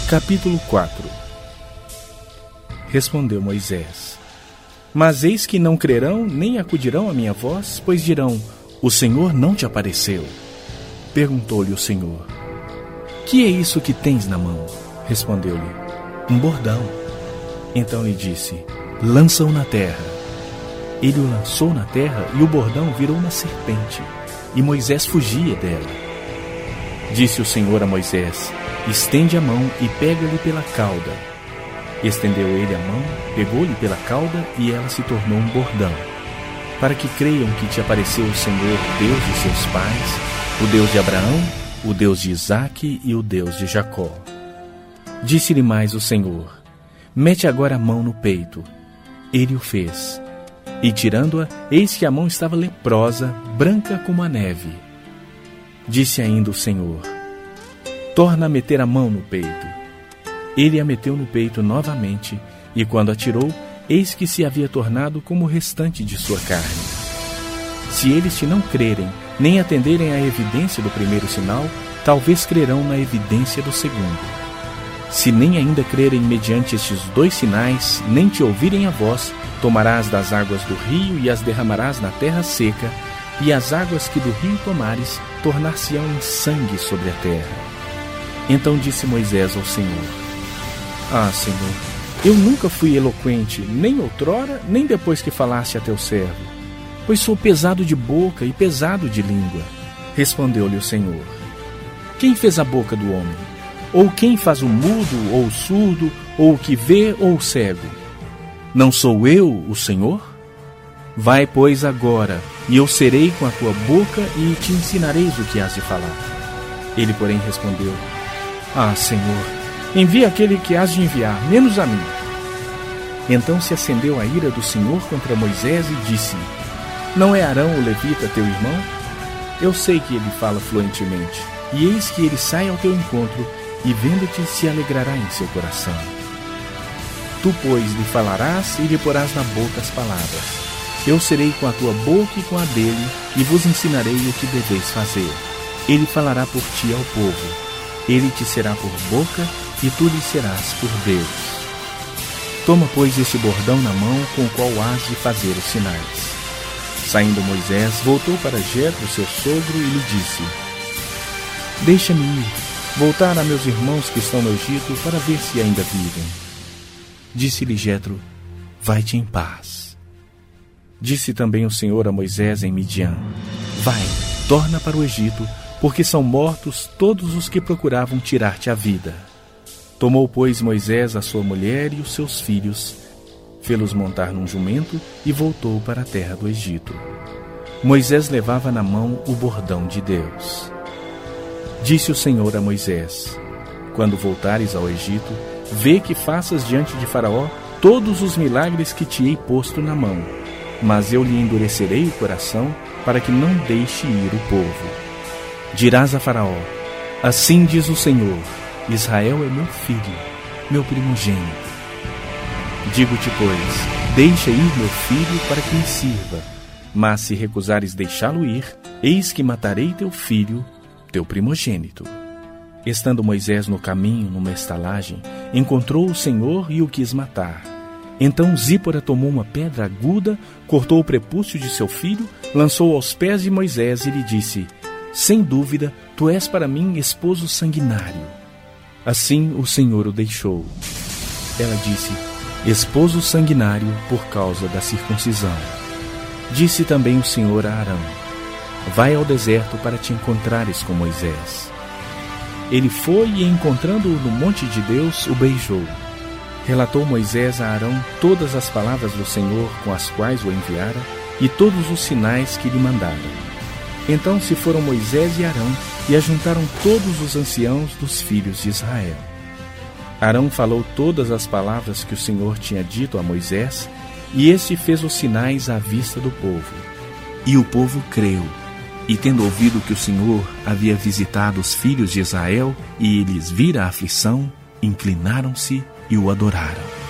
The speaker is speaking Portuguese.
Capítulo 4. Respondeu Moisés: Mas eis que não crerão, nem acudirão à minha voz, pois dirão: o Senhor não te apareceu. Perguntou-lhe o Senhor: Que é isso que tens na mão? Respondeu-lhe: Um bordão. Então lhe disse: Lança-o na terra. Ele o lançou na terra, e o bordão virou uma serpente, e Moisés fugia dela. Disse o Senhor a Moisés: Estende a mão e pega-lhe pela cauda. Estendeu ele a mão, pegou-lhe pela cauda, e ela se tornou um bordão, para que creiam que te apareceu o Senhor, Deus de seus pais, o Deus de Abraão, o Deus de Isaque e o Deus de Jacó. Disse-lhe mais o Senhor: Mete agora a mão no peito. Ele o fez. E tirando-a, eis que a mão estava leprosa, branca como a neve. Disse ainda o Senhor: Torna a meter a mão no peito. Ele a meteu no peito novamente, e quando a tirou, eis que se havia tornado como o restante de sua carne. Se eles te não crerem, nem atenderem à evidência do primeiro sinal, talvez crerão na evidência do segundo. Se nem ainda crerem mediante estes 2 sinais, nem te ouvirem a voz, tomarás das águas do rio e as derramarás na terra seca, e as águas que do rio tomares tornar-se-ão em sangue sobre a terra. Então disse Moisés ao Senhor: Ah, Senhor, eu nunca fui eloquente, nem outrora, nem depois que falaste a teu servo, pois sou pesado de boca e pesado de língua. Respondeu-lhe o Senhor: Quem fez a boca do homem? Ou quem faz o mudo, ou o surdo, ou o que vê, ou o cego? Não sou eu, o Senhor? Vai, pois, agora, e eu serei com a tua boca e te ensinareis o que has de falar. Ele, porém, respondeu: Ah, Senhor, envia aquele que has de enviar, menos a mim. Então se acendeu a ira do Senhor contra Moisés e disse: Não é Arão o levita teu irmão? Eu sei que ele fala fluentemente, e eis que ele sai ao teu encontro, e vendo-te se alegrará em seu coração. Tu, pois, lhe falarás e lhe porás na boca as palavras. Eu serei com a tua boca e com a dele, e vos ensinarei o que deveis fazer. Ele falará por ti ao povo. Ele te será por boca, e tu lhe serás por Deus. Toma, pois, este bordão na mão, com o qual hás de fazer os sinais. Saindo Moisés, voltou para Jetro, seu sogro, e lhe disse: Deixa-me ir, voltar a meus irmãos que estão no Egito, para ver se ainda vivem. Disse-lhe Jetro: Vai-te em paz. Disse também o Senhor a Moisés em Midian: Vai, torna para o Egito, porque são mortos todos os que procuravam tirar-te a vida. Tomou, pois, Moisés a sua mulher e os seus filhos, fê-los montar num jumento e voltou para a terra do Egito. Moisés levava na mão o bordão de Deus. Disse o Senhor a Moisés: Quando voltares ao Egito, vê que faças diante de Faraó todos os milagres que te hei posto na mão, mas eu lhe endurecerei o coração, para que não deixe ir o povo. Dirás a Faraó: Assim diz o Senhor: Israel é meu filho, meu primogênito. Digo-te, pois, deixa ir meu filho para que me sirva. Mas se recusares deixá-lo ir, eis que matarei teu filho, teu primogênito. Estando Moisés no caminho, numa estalagem, encontrou o Senhor e o quis matar. Então Zípora tomou uma pedra aguda, cortou o prepúcio de seu filho, lançou aos pés de Moisés e lhe disse: Sem dúvida, tu és para mim esposo sanguinário. Assim o Senhor o deixou. Ela disse: Esposo sanguinário por causa da circuncisão. Disse também o Senhor a Arão: Vai ao deserto para te encontrares com Moisés. Ele foi e, encontrando-o no monte de Deus, o beijou. Relatou Moisés a Arão todas as palavras do Senhor com as quais o enviara e todos os sinais que lhe mandara. Então se foram Moisés e Arão e ajuntaram todos os anciãos dos filhos de Israel. Arão falou todas as palavras que o Senhor tinha dito a Moisés, e este fez os sinais à vista do povo. E o povo creu, e tendo ouvido que o Senhor havia visitado os filhos de Israel e lhes vira a aflição, inclinaram-se e o adoraram.